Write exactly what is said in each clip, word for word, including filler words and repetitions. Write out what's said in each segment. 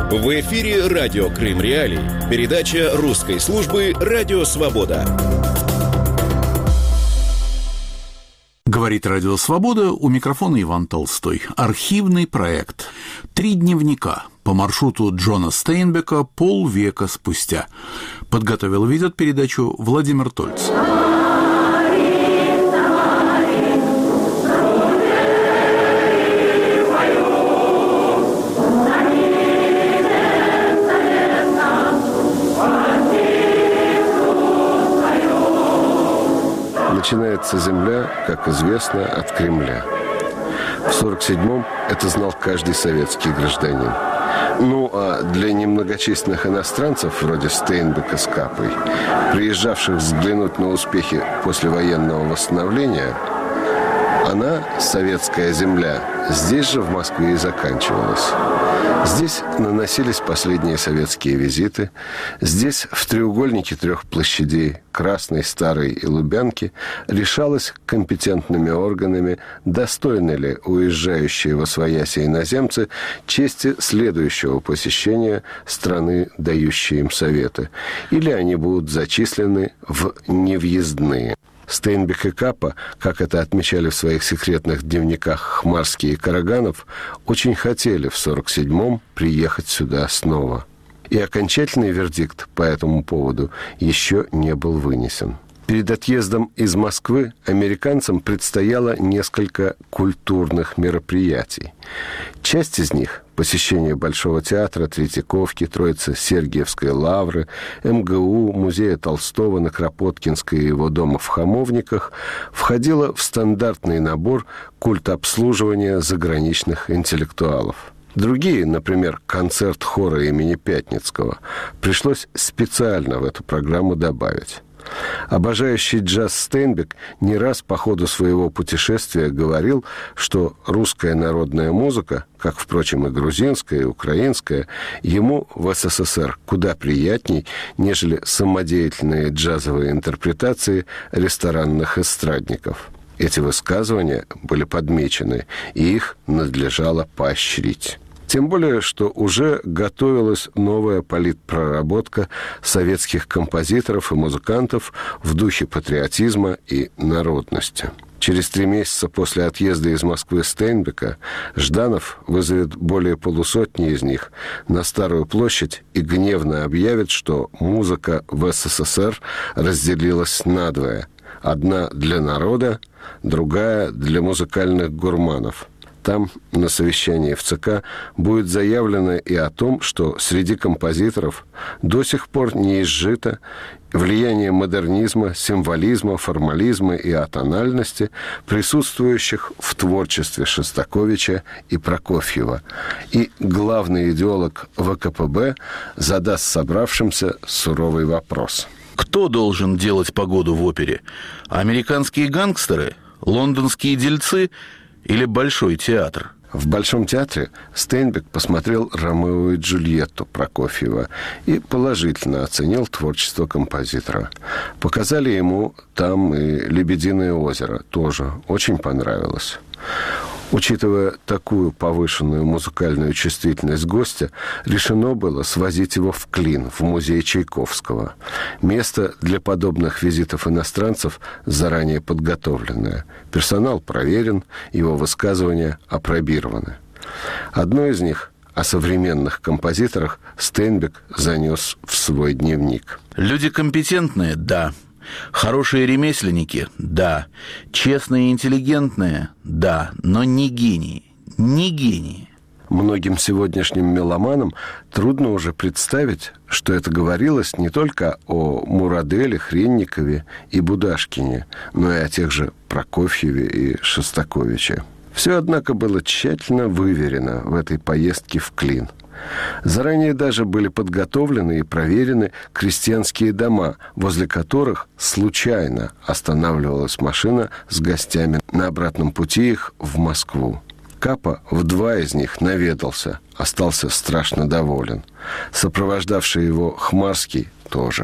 В эфире радио Крым Реалии. Передача русской службы «Радио Свобода». Говорит «Радио Свобода», у микрофона Иван Толстой. Архивный проект. Три дневника по маршруту Джона Стейнбека полвека спустя. Подготовил и ведет передачу Владимир Тольц. Начинается земля, как известно, от Кремля. В сорок седьмом это знал каждый советский гражданин. Ну, а для немногочисленных иностранцев, вроде Стейнбека с Капой, приезжавших взглянуть на успехи послевоенного восстановления, она, советская земля, здесь же, в Москве, и заканчивалась. Здесь наносились последние советские визиты. Здесь, в треугольнике трех площадей Красной, Старой и Лубянки, решалось компетентными органами, достойны ли уезжающие восвояси иноземцы чести следующего посещения страны, дающей им советы, или они будут зачислены в невъездные. Стейнбек и Капа, как это отмечали в своих секретных дневниках Хмарский и Караганов, очень хотели в сорок седьмом приехать сюда снова. И окончательный вердикт по этому поводу еще не был вынесен. Перед отъездом из Москвы американцам предстояло несколько культурных мероприятий. Часть из них – посещение Большого театра, Третьяковки, Троице-Сергиевской лавры, эм гэ у, музея Толстого на Кропоткинской и его дома в Хамовниках – входила в стандартный набор культобслуживания заграничных интеллектуалов. Другие, например, концерт хора имени Пятницкого, пришлось специально в эту программу добавить. Обожающий джаз Стейнбек не раз по ходу своего путешествия говорил, что русская народная музыка, как, впрочем, и грузинская, и украинская, ему в эс эс эс эр куда приятней, нежели самодеятельные джазовые интерпретации ресторанных эстрадников. Эти высказывания были подмечены, и их надлежало поощрить. Тем более, что уже готовилась новая политпроработка советских композиторов и музыкантов в духе патриотизма и народности. Через три месяца после отъезда из Москвы Стейнбека Жданов вызовет более полусотни из них на Старую площадь и гневно объявит, что музыка в эс эс эс эр разделилась надвое. Одна для народа, другая для музыкальных гурманов. Там, на совещании в ЦК, будет заявлено и о том, что среди композиторов до сих пор не изжито влияние модернизма, символизма, формализма и атональности, присутствующих в творчестве Шостаковича и Прокофьева. И главный идеолог вэ ка пэ бэ задаст собравшимся суровый вопрос. Кто должен делать погоду в опере? Американские гангстеры? Лондонские дельцы? Или Большой театр? В Большом театре Стейнбек посмотрел «Ромео и Джульетту» Прокофьева и положительно оценил творчество композитора. Показали ему там и «Лебединое озеро», тоже очень понравилось. Учитывая такую повышенную музыкальную чувствительность гостя, решено было свозить его в Клин, в музей Чайковского. Место для подобных визитов иностранцев заранее подготовленное. Персонал проверен, его высказывания апробированы. Одно из них, о современных композиторах, Стейнбек занес в свой дневник. Люди компетентные, да. Хорошие ремесленники, да. Честные и интеллигентные, да. Но не гении, не гении. Многим сегодняшним меломанам трудно уже представить, что это говорилось не только о Мураделе, Хренникове и Будашкине, но и о тех же Прокофьеве и Шостаковиче. Все, однако, было тщательно выверено в этой поездке в Клин. Заранее даже были подготовлены и проверены крестьянские дома, возле которых случайно останавливалась машина с гостями на обратном пути их в Москву. Капа в два из них наведался, остался страшно доволен. Сопровождавший его Хмарский тоже.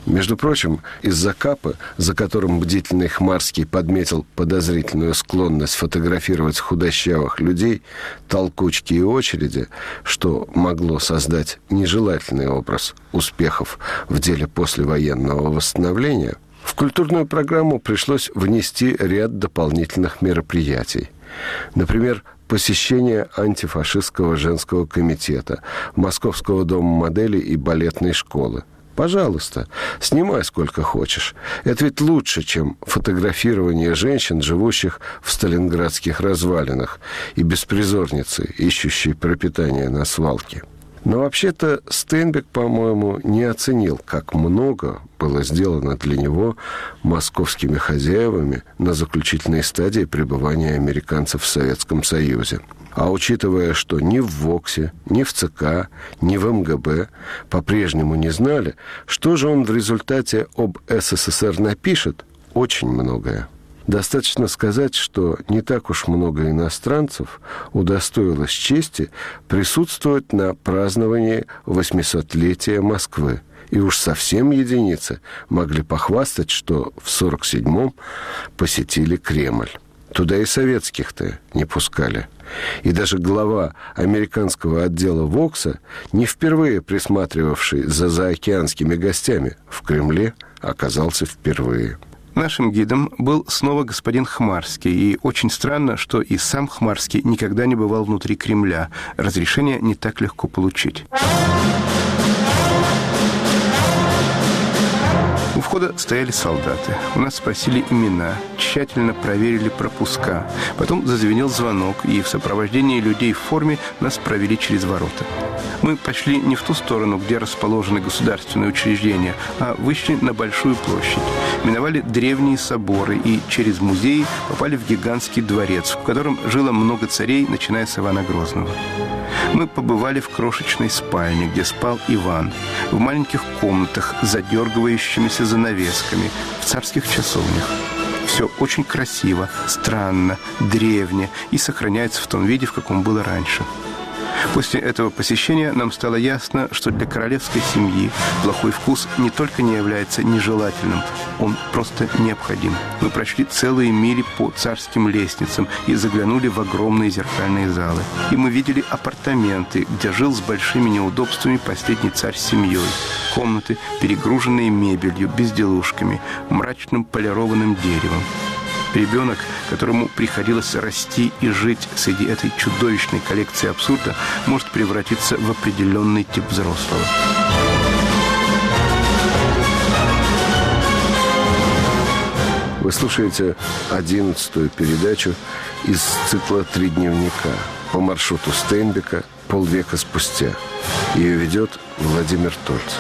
Между прочим, из-за капы, за которым бдительный Хмарский подметил подозрительную склонность фотографировать худощавых людей, толкучки и очереди, что могло создать нежелательный образ успехов в деле послевоенного восстановления, в культурную программу пришлось внести ряд дополнительных мероприятий. Например, посещение антифашистского женского комитета, Московского дома моделей и балетной школы. Пожалуйста, снимай сколько хочешь. Это ведь лучше, чем фотографирование женщин, живущих в сталинградских развалинах, и беспризорницы, ищущей пропитание на свалке. Но вообще-то Стейнбек, по-моему, не оценил, как много было сделано для него московскими хозяевами на заключительной стадии пребывания американцев в Советском Союзе. А учитывая, что ни в ВОКСе, ни в ЦК, ни в МГБ по-прежнему не знали, что же он в результате об СССР напишет, очень многое. Достаточно сказать, что не так уж много иностранцев удостоилось чести присутствовать на праздновании восьмисотлетия Москвы. И уж совсем единицы могли похвастать, что в сорок седьмом посетили Кремль. Туда и советских-то не пускали. И даже глава американского отдела ВОКСа, не впервые присматривавший за заокеанскими гостями, в Кремле оказался впервые. Нашим гидом был снова господин Хмарский, и очень странно, что и сам Хмарский никогда не бывал внутри Кремля. Разрешение не так легко получить. У входа стояли солдаты. У нас спросили имена, тщательно проверили пропуска. Потом зазвенел звонок, и в сопровождении людей в форме нас провели через ворота. Мы пошли не в ту сторону, где расположены государственные учреждения, а вышли на Большую площадь. Миновали древние соборы и через музеи попали в гигантский дворец, в котором жило много царей, начиная с Ивана Грозного. Мы побывали в крошечной спальне, где спал Иван, в маленьких комнатах с задергивающимися занавесками, в царских часовнях. Все очень красиво, странно, древне и сохраняется в том виде, в каком было раньше. После этого посещения нам стало ясно, что для королевской семьи плохой вкус не только не является нежелательным, он просто необходим. Мы прошли целые мили по царским лестницам и заглянули в огромные зеркальные залы. И мы видели апартаменты, где жил с большими неудобствами последний царь с семьей. Комнаты, перегруженные мебелью, безделушками, мрачным полированным деревом. Ребенок, которому приходилось расти и жить среди этой чудовищной коллекции абсурда, может превратиться в определенный тип взрослого. Вы слушаете одиннадцатую передачу из цикла «Три дневника» по маршруту Стейнбека «Полвека спустя». Ее ведет Владимир Тольц.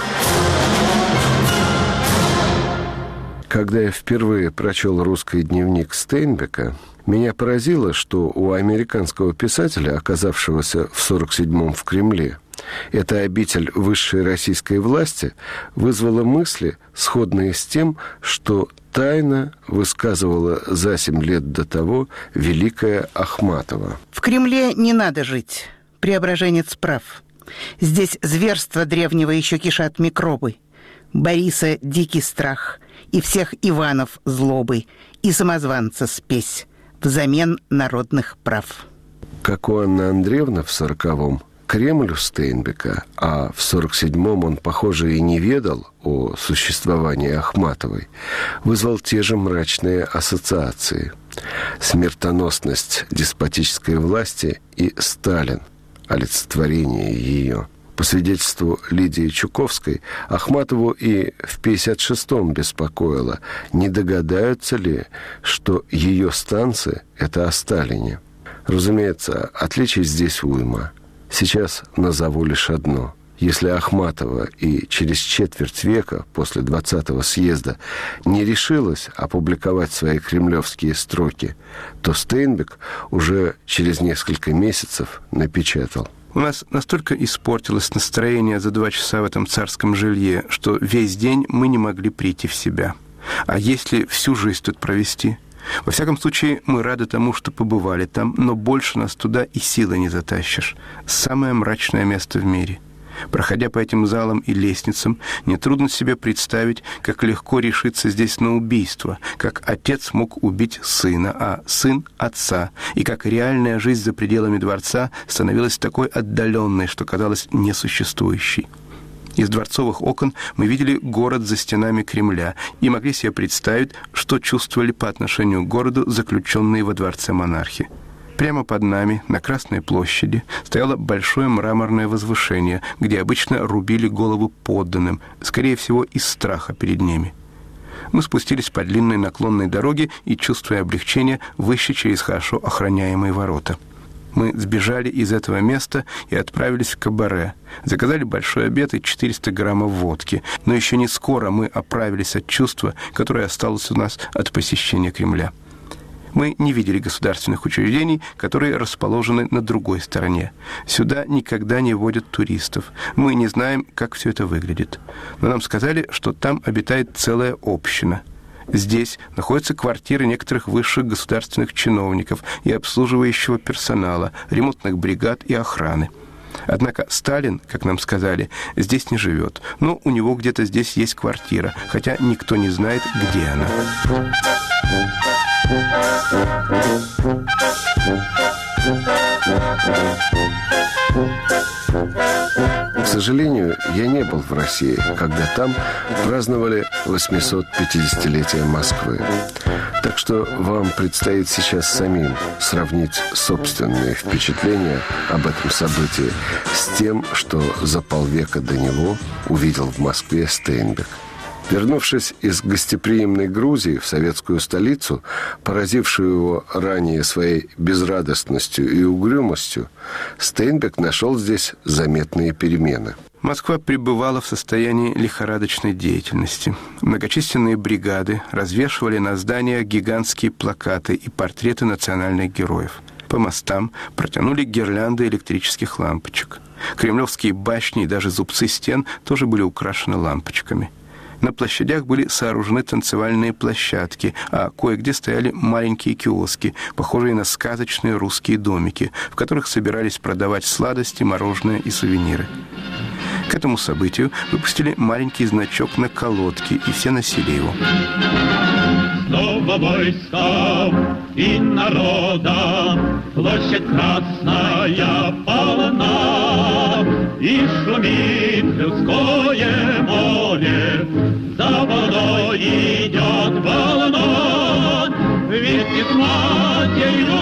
Когда я впервые прочел русский дневник Стейнбека, меня поразило, что у американского писателя, оказавшегося в сорок седьмом в Кремле, эта обитель высшей российской власти вызвала мысли, сходные с тем, что тайно высказывала за семь лет до того великая Ахматова. В Кремле не надо жить. Преображенец прав. Здесь зверства древнего еще кишат микробы. Бориса дикий страх, и всех Иванов злобы, и самозванца спесь взамен народных прав. Как у Анны Андреевны в сороковом, Кремль у Стейнбека, а в сорок седьмом он, похоже, и не ведал о существовании Ахматовой, вызвал те же мрачные ассоциации. Смертоносность деспотической власти и Сталин, олицетворение ее. По свидетельству Лидии Чуковской, Ахматову и в пятьдесят шестом беспокоило, не догадаются ли, что ее станцы – это о Сталине. Разумеется, отличий здесь уйма. Сейчас назову лишь одно. Если Ахматова и через четверть века после двадцатого съезда не решилась опубликовать свои кремлевские строки, то Стейнбек уже через несколько месяцев напечатал. У нас настолько испортилось настроение за два часа в этом царском жилье, что весь день мы не могли прийти в себя. А если всю жизнь тут провести? Во всяком случае, мы рады тому, что побывали там, но больше нас туда и силы не затащишь. Самое мрачное место в мире. Проходя по этим залам и лестницам, нетрудно себе представить, как легко решиться здесь на убийство, как отец мог убить сына, а сын – отца, и как реальная жизнь за пределами дворца становилась такой отдаленной, что казалась несуществующей. Из дворцовых окон мы видели город за стенами Кремля и могли себе представить, что чувствовали по отношению к городу заключенные во дворце монархи. Прямо под нами, на Красной площади, стояло большое мраморное возвышение, где обычно рубили голову подданным, скорее всего, из страха перед ними. Мы спустились по длинной наклонной дороге и, чувствуя облегчение, вышли через хорошо охраняемые ворота. Мы сбежали из этого места и отправились в кабаре. Заказали большой обед и четыреста граммов водки. Но еще не скоро мы оправились от чувства, которое осталось у нас от посещения Кремля. Мы не видели государственных учреждений, которые расположены на другой стороне. Сюда никогда не водят туристов. Мы не знаем, как все это выглядит. Но нам сказали, что там обитает целая община. Здесь находятся квартиры некоторых высших государственных чиновников и обслуживающего персонала, ремонтных бригад и охраны. Однако Сталин, как нам сказали, здесь не живет. Но у него где-то здесь есть квартира, хотя никто не знает, где она. К сожалению, я не был в России, когда там праздновали восемьсот пятидесятилетие Москвы. Так что вам предстоит сейчас самим сравнить собственные впечатления об этом событии с тем, что за полвека до него увидел в Москве Стейнбек. Вернувшись из гостеприимной Грузии в советскую столицу, поразившую его ранее своей безрадостностью и угрюмостью, Стейнбек нашел здесь заметные перемены. Москва пребывала в состоянии лихорадочной деятельности. Многочисленные бригады развешивали на зданиях гигантские плакаты и портреты национальных героев. По мостам протянули гирлянды электрических лампочек. Кремлевские башни и даже зубцы стен тоже были украшены лампочками. На площадях были сооружены танцевальные площадки, а кое-где стояли маленькие киоски, похожие на сказочные русские домики, в которых собирались продавать сладости, мороженое и сувениры. К этому событию выпустили маленький значок на колодке, и все носили его. Снова войска и народа, площадь красная полна, и шумит людское море, за водой идет волна, вместе с матерью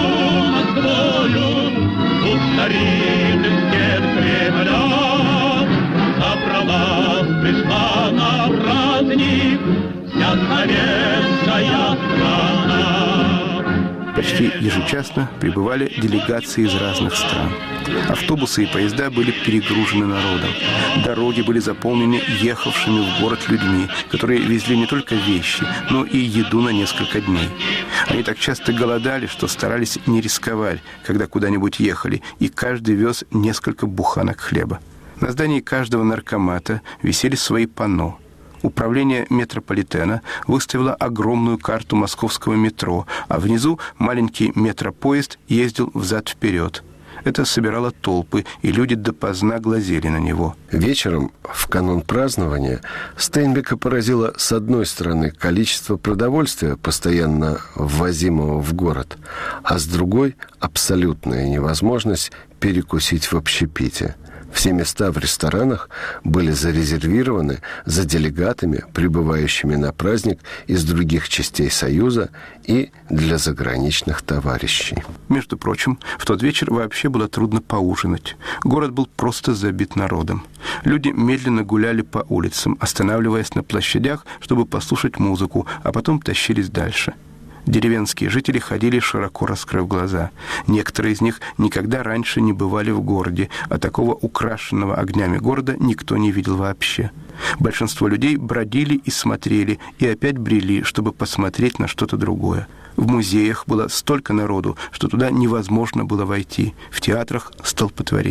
Москвою, у старинных стен Кремля, забралась, пришла на праздник вся советская страна. Почти ежечасно прибывали делегации из разных стран. Автобусы и поезда были перегружены народом. Дороги были заполнены ехавшими в город людьми, которые везли не только вещи, но и еду на несколько дней. Они так часто голодали, что старались не рисковать, когда куда-нибудь ехали, и каждый вез несколько буханок хлеба. На здании каждого наркомата висели свои панно. Управление метрополитена выставило огромную карту московского метро, а внизу маленький метропоезд ездил взад-вперед. Это собирало толпы, и люди допоздна глазели на него. Вечером, в канун празднования, Стейнбека поразило, с одной стороны, количество продовольствия, постоянно ввозимого в город, а с другой – абсолютная невозможность перекусить в общепите. Все места в ресторанах были зарезервированы за делегатами, прибывающими на праздник из других частей Союза и для заграничных товарищей. Между прочим, в тот вечер вообще было трудно поужинать. Город был просто забит народом. Люди медленно гуляли по улицам, останавливаясь на площадях, чтобы послушать музыку, а потом тащились дальше. Деревенские жители ходили, широко раскрыв глаза. Некоторые из них никогда раньше не бывали в городе, а такого украшенного огнями города никто не видел вообще. Большинство людей бродили и смотрели, и опять брели, чтобы посмотреть на что-то другое. В музеях было столько народу, что туда невозможно было войти. В театрах – столпотворение.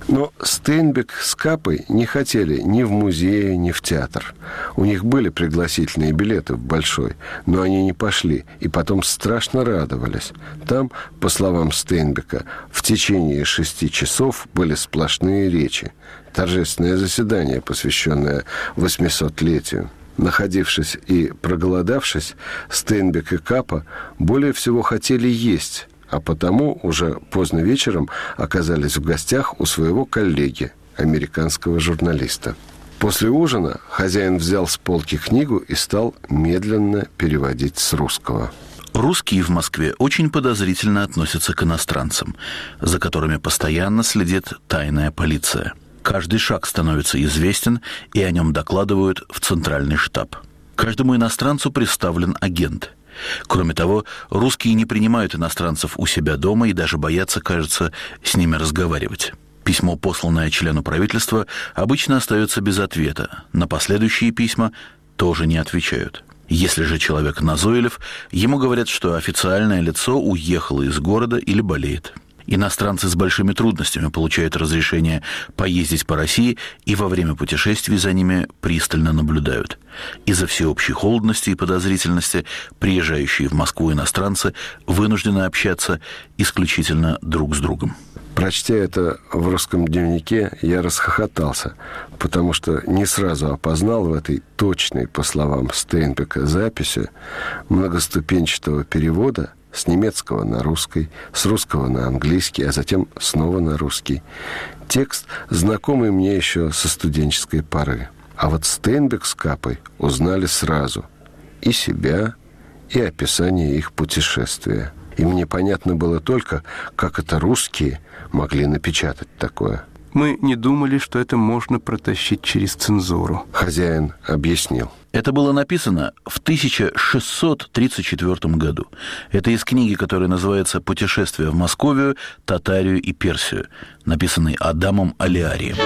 Но Стейнбек с Капой не хотели ни в музей, ни в театр. У них были пригласительные билеты в Большой, но они не пошли, и потом страшно радовались. Там, по словам Стейнбека, в течение шести часов были сплошные речи. Торжественное заседание, посвященное восьмисотлетию. Находившись и проголодавшись, Стейнбек и Капа более всего хотели есть, а потому уже поздно вечером оказались в гостях у своего коллеги, американского журналиста. После ужина хозяин взял с полки книгу и стал медленно переводить с русского. Русские в Москве очень подозрительно относятся к иностранцам, за которыми постоянно следит тайная полиция. Каждый шаг становится известен, и о нем докладывают в центральный штаб. Каждому иностранцу представлен агент. Кроме того, русские не принимают иностранцев у себя дома и даже боятся, кажется, с ними разговаривать. Письмо, посланное члену правительства, обычно остается без ответа. На последующие письма тоже не отвечают. Если же человек назойлив, ему говорят, что официальное лицо уехало из города или болеет. Иностранцы с большими трудностями получают разрешение поездить по России и во время путешествий за ними пристально наблюдают. Из-за всеобщей холодности и подозрительности приезжающие в Москву иностранцы вынуждены общаться исключительно друг с другом. Прочтя это в русском дневнике, я расхохотался, потому что не сразу опознал в этой точной, по словам Стейнбека, записи многоступенчатого перевода с немецкого на русский, с русского на английский, а затем снова на русский. Текст, знакомый мне еще со студенческой поры. А вот Стейнбек с Капой узнали сразу и себя, и описание их путешествия. И мне понятно было только, как это русские могли напечатать такое. Мы не думали, что это можно протащить через цензуру. Хозяин объяснил. Это было написано в тысяча шестьсот тридцать четвёртом году. Это из книги, которая называется «Путешествие в Московию, Татарию и Персию», написанной Адамом Алиарием.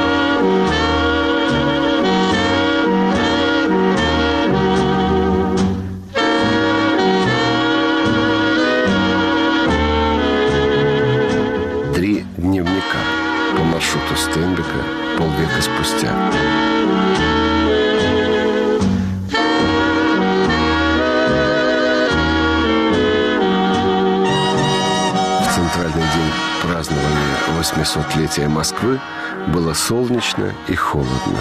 Три дневника по маршруту Стейнбека полвека спустя. Центральный день празднования восьмисотлетия Москвы было солнечно и холодно.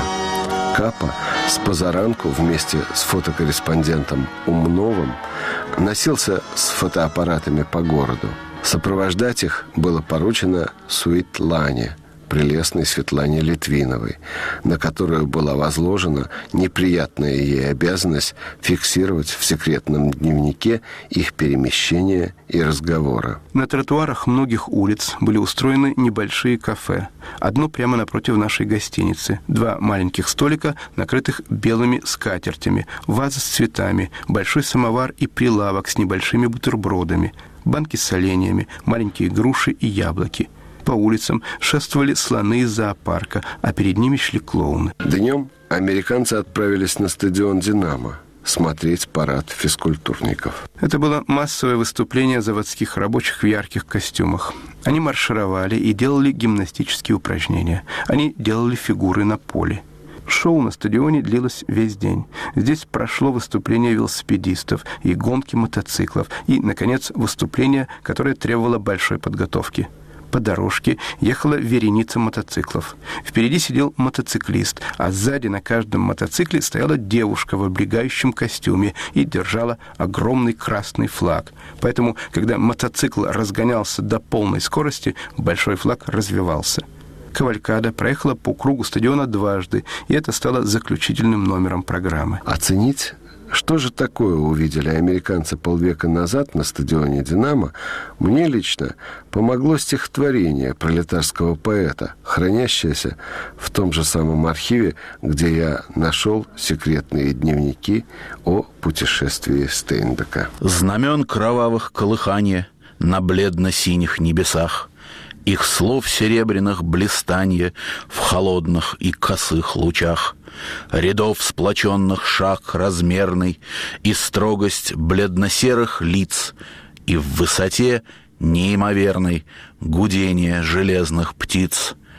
Капа с позаранку вместе с фотокорреспондентом Умновым носился с фотоаппаратами по городу. Сопровождать их было поручено Суитлане, прелестной Светлане Литвиновой, на которую была возложена неприятная ей обязанность фиксировать в секретном дневнике их перемещения и разговоры. На тротуарах многих улиц были устроены небольшие кафе. Одно прямо напротив нашей гостиницы. Два маленьких столика, накрытых белыми скатертями, ваза с цветами, большой самовар и прилавок с небольшими бутербродами, банки с соленьями, маленькие груши и яблоки. По улицам шествовали слоны из зоопарка, а перед ними шли клоуны. Днем американцы отправились на стадион «Динамо» смотреть парад физкультурников. Это было массовое выступление заводских рабочих в ярких костюмах. Они маршировали и делали гимнастические упражнения. Они делали фигуры на поле. Шоу на стадионе длилось весь день. Здесь прошло выступление велосипедистов и гонки мотоциклов. И, наконец, выступление, которое требовало большой подготовки. По дорожке ехала вереница мотоциклов. Впереди сидел мотоциклист, а сзади на каждом мотоцикле стояла девушка в облегающем костюме и держала огромный красный флаг. Поэтому, когда мотоцикл разгонялся до полной скорости, большой флаг развивался. Кавалькада проехала по кругу стадиона дважды, и это стало заключительным номером программы. Оценить, что же такое увидели американцы полвека назад на стадионе «Динамо», мне лично помогло стихотворение пролетарского поэта, хранящееся в том же самом архиве, где я нашел секретные дневники о путешествии Стейнбека. «Знамен кровавых колыханье на бледно-синих небесах, их слов серебряных блистанье в холодных и косых лучах, рядов сплоченных шаг размерный и строгость бледно-серых лиц, и в высоте неимоверной гудение железных птиц.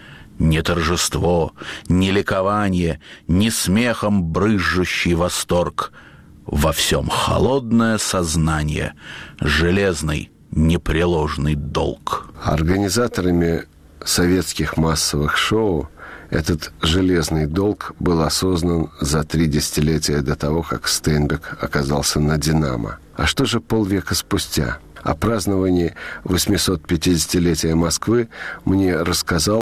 Ни торжество, ни ликование, ни смехом брызжущий восторг. Во всем холодное сознание, железный непреложный долг. Организаторами советских массовых шоу этот железный долг был осознан за три десятилетия до того, как Стейнбек оказался на «Динамо». А что же полвека спустя? О праздновании восьмисот пятидесятилетия Москвы мне рассказал